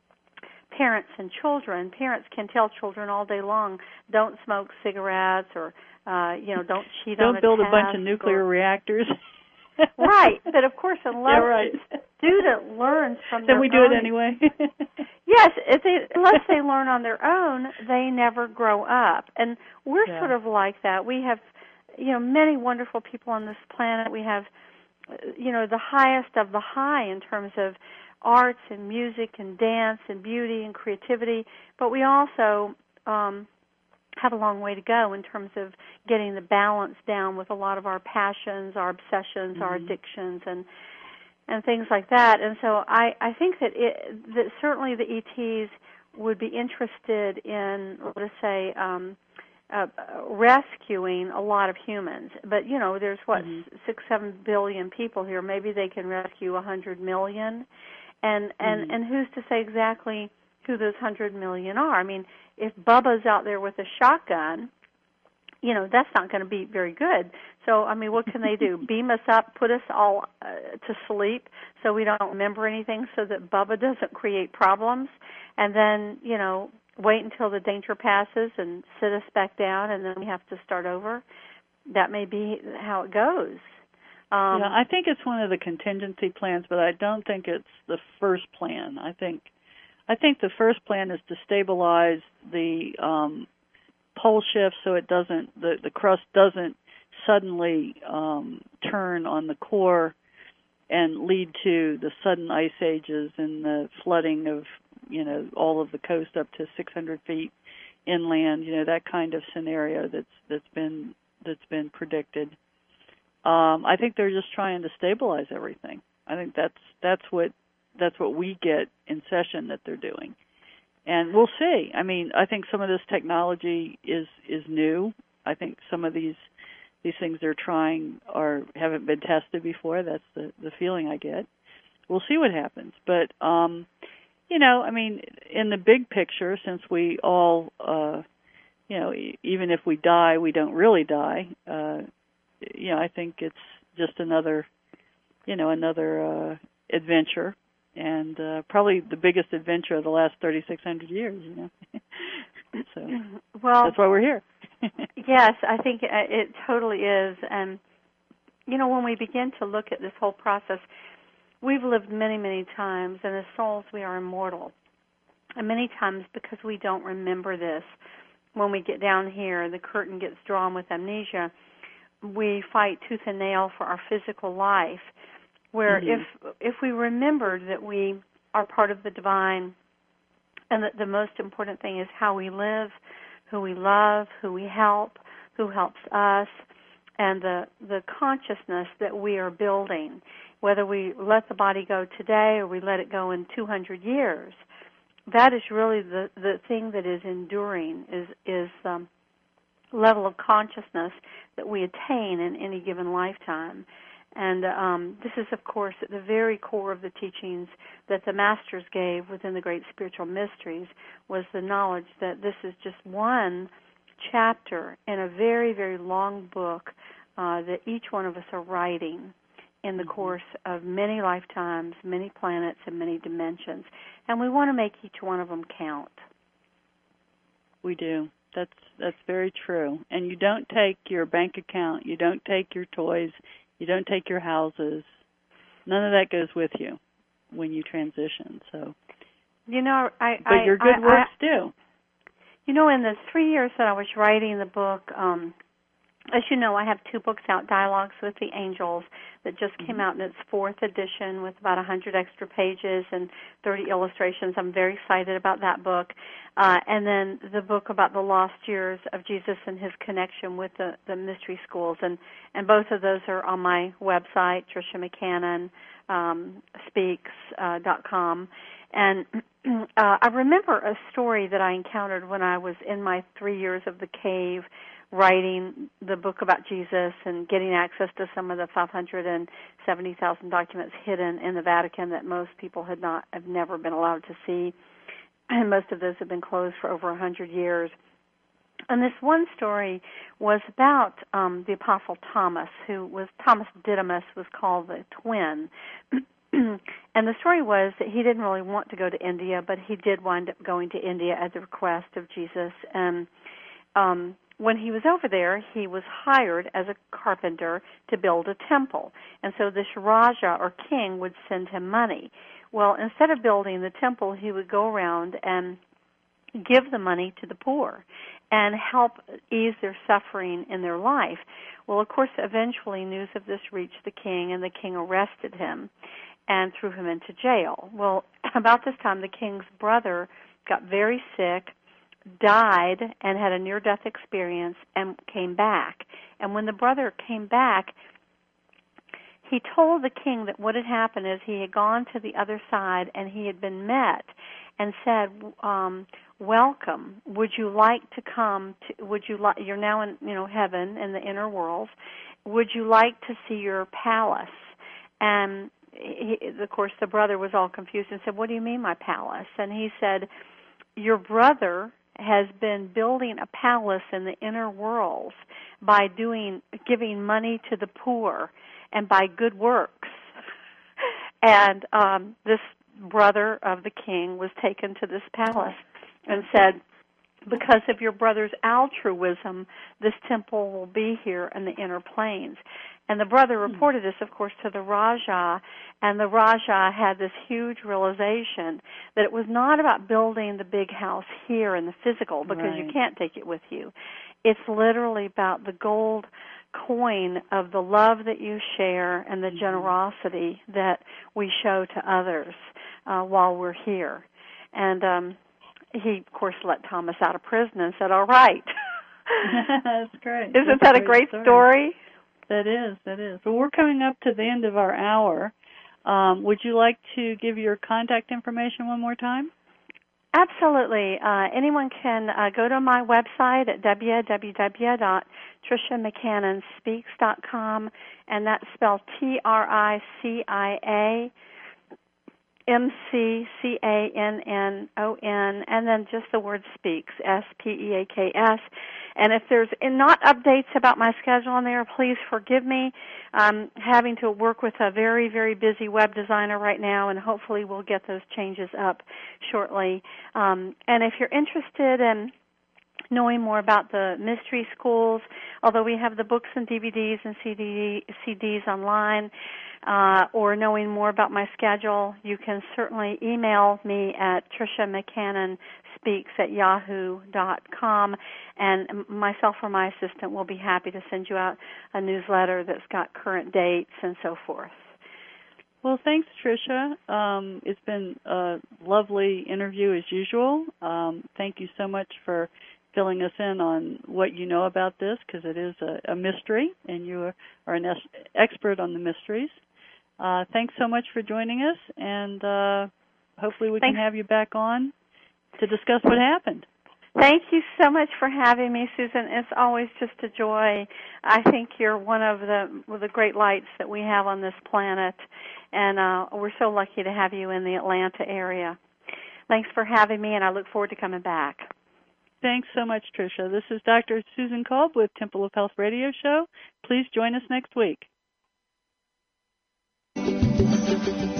parents and children, parents can tell children all day long, don't smoke cigarettes or, uh, you know, don't cheat don't on a build test a bunch of nuclear or, reactors. Right, but of course unless yeah, right. the student learns from then their we do own, it anyway. Yes, if they, unless they learn on their own, they never grow up. And we're yeah. sort of like that. We have, you know, many wonderful people on this planet. We have, you know, the highest of the high in terms of arts and music and dance and beauty and creativity. But we also um, have a long way to go in terms of getting the balance down with a lot of our passions, our obsessions, mm-hmm. our addictions, and and things like that. And so I, I think that, it, that certainly the E Ts would be interested in, let's say, um, uh, rescuing a lot of humans. But, you know, there's, what, mm-hmm. six, seven billion people here. Maybe they can rescue a hundred million. And, and, mm-hmm. and who's to say exactly who those hundred million are? I mean, if Bubba's out there with a shotgun, you know, that's not going to be very good. So, I mean, what can they do? Beam us up, put us all uh, to sleep so we don't remember anything so that Bubba doesn't create problems, and then, you know, wait until the danger passes and sit us back down, and then we have to start over? That may be how it goes. Um, yeah, I think it's one of the contingency plans, but I don't think it's the first plan. I think I think the first plan is to stabilize the um, pole shift so it doesn't, the, the crust doesn't suddenly um, turn on the core and lead to the sudden ice ages and the flooding of, you know, all of the coast up to six hundred feet inland. You know, that kind of scenario that's that's been that's been predicted. Um, I think they're just trying to stabilize everything. I think that's that's what that's what we get in session that they're doing. And we'll see. I mean, I think some of this technology is, is new. I think some of these these things they're trying are haven't been tested before. That's the, the feeling I get. We'll see what happens. But, um, you know, I mean, in the big picture, since we all, uh, you know, even if we die, we don't really die, uh, you know, I think it's just another, you know, another uh, adventure. And uh, probably the biggest adventure of the last thirty-six hundred years, you know. So well, that's why we're here. Yes, I think it, it totally is. And, you know, when we begin to look at this whole process, we've lived many, many times, and as souls we are immortal. And many times because we don't remember this, when we get down here, the curtain gets drawn with amnesia, we fight tooth and nail for our physical life. Where mm-hmm. if if we remembered that we are part of the divine and that the most important thing is how we live, who we love, who we help, who helps us, and the, the consciousness that we are building, whether we let the body go today or we let it go in two hundred years, that is really the, the thing that is enduring, is, is um, level of consciousness that we attain in any given lifetime. And um, this is, of course, at the very core of the teachings that the Masters gave within the Great Spiritual Mysteries, was the knowledge that this is just one chapter in a very, very long book uh, that each one of us are writing in the mm-hmm. course of many lifetimes, many planets, and many dimensions. And we want to make each one of them count. We do. That's that's very true. And you don't take your bank account, you don't take your toys, you don't take your houses. None of that goes with you when you transition. So, you know, I, but I, your good I, works I, do. You know, in the three years that I was writing the book, um, as you know, I have two books out, Dialogues with the Angels, that just came mm-hmm. out in its fourth edition with about one hundred extra pages and thirty illustrations. I'm very excited about that book. Uh, and then the book about the lost years of Jesus and his connection with the, the mystery schools. And, and both of those are on my website, Tricia McCannon um, Speaks dot com. And uh, I remember a story that I encountered when I was in my three years of the cave, writing the book about Jesus and getting access to some of the five hundred seventy thousand documents hidden in the Vatican that most people had not have never been allowed to see, and most of those have been closed for over one hundred years. And this one story was about um, the Apostle Thomas, who was, Thomas Didymus was called the twin. And the story was that he didn't really want to go to India, but he did wind up going to India at the request of Jesus. And um, when he was over there, he was hired as a carpenter to build a temple. And so this Raja or king would send him money. Well, instead of building the temple, he would go around and give the money to the poor and help ease their suffering in their life. Well, of course, eventually news of this reached the king, and the king arrested him and threw him into jail. Well, about this time, the king's brother got very sick, died, and had a near-death experience and came back. And when the brother came back, he told the king that what had happened is he had gone to the other side and he had been met and said, um, welcome, would you like to come to, would you like, you're now in, you know, heaven in the inner worlds, would you like to see your palace? And he, of course the brother was all confused and said, what do you mean my palace? And he said, your brother has been building a palace in the inner worlds by doing, giving money to the poor and by good works. And um, this brother of the king was taken to this palace and said, because of your brother's altruism, this temple will be here in the inner planes. And the brother reported this, of course, to the Raja, and the Raja had this huge realization that it was not about building the big house here in the physical, because right. you can't take it with you. It's literally about the gold coin of the love that you share and the generosity that we show to others uh, while we're here. And um, he, of course, let Thomas out of prison and said, all right. That's great. Isn't That's that a great, great story? story? That is, that is. Well, we're coming up to the end of our hour. Um, would you like to give your contact information one more time? Absolutely. Uh, anyone can uh, go to my website at w w w dot tricia mccannon speaks dot com, and that's spelled T R I C I A M C C A N N O N, and then just the word speaks, S P E A K S. And if there's not updates about my schedule on there, please forgive me. I'm having to work with a very, very busy web designer right now, and hopefully we'll get those changes up shortly. Um, and if you're interested in knowing more about the mystery schools, although we have the books and D V Ds and C D, C Ds online, uh, or knowing more about my schedule, you can certainly email me at Tricia McCannon Speaks at yahoo dot com, and myself or my assistant will be happy to send you out a newsletter that's got current dates and so forth. Well, thanks, Tricia. Um, it's been a lovely interview as usual. Um, thank you so much for filling us in on what you know about this, because it is a, a mystery, and you are, are an es- expert on the mysteries. Uh, thanks so much for joining us, and uh, hopefully we thanks. can have you back on to discuss what happened. Thank you so much for having me, Susan. It's always just a joy. I think you're one of the the great lights that we have on this planet, and uh, we're so lucky to have you in the Atlanta area. Thanks for having me, and I look forward to coming back. Thanks so much, Tricia. This is Doctor Susan Kolb with Temple of Health Radio Show. Please join us next week.